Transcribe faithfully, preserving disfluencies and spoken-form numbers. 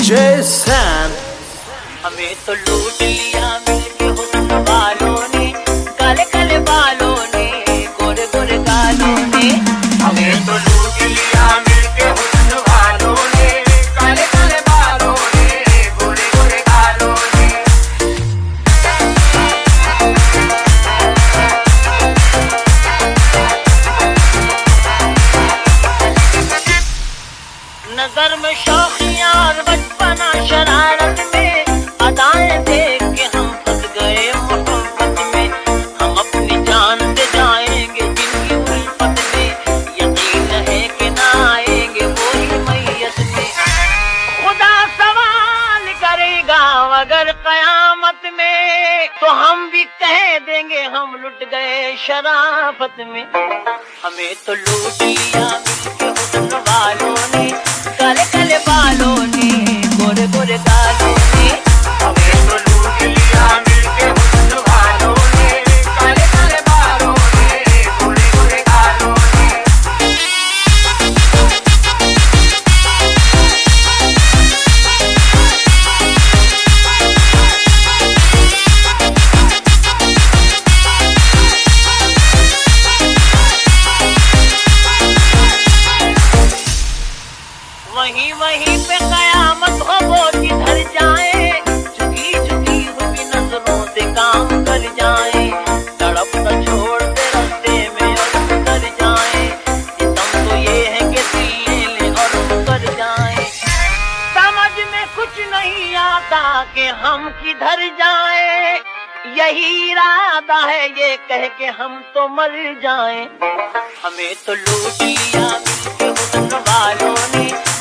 DJ Sam. हमें तो लूट लिया मिलके हुस्न वालों ने, काले काले बालों ने, गोरे गोरे गालों ने। हमें तो लूट लिया मिलके हुस्न वालों ने, काले काले बालों ने, गोरे गोरे गालों ने। नजर में शौकियां और बचपना शरारत में, अदाएं देख के हम फंस गए मोहब्बत में। हम अपनी जान से जाएंगे जिनकी उल्फत में, यकीन है कि ना आएंगे वो ही मैयत में। खुदा सवाल करेगा अगर कयामत में, तो हम भी कह देंगे हम लुट गए शराफत में। हमें तो लूट लिया मिलके हुस्न वालों ने, काले काले बालों ने, गोरे गोरे गालों ने। हमें तो लूट लिया मिलके हुस्न वालों ने, काले काले बालों ने, गोरे गोरे गालों ने। वहीं वहीं पे कयामत हो वो जिधर जाए, झुकी झुकी हुई नजरों से काम कर जाए। तड़प न छोड़ दे रास्ते में और उतर जाए, सितम तो ये है कि सीने ले और उतर जाए। समझ में कुछ नहीं आता कि हम किधर जाए, यही इरादा है ये कह के हम तो मर जाएं। हमें तो लूट लिया मिलके हुस्न वालों ने,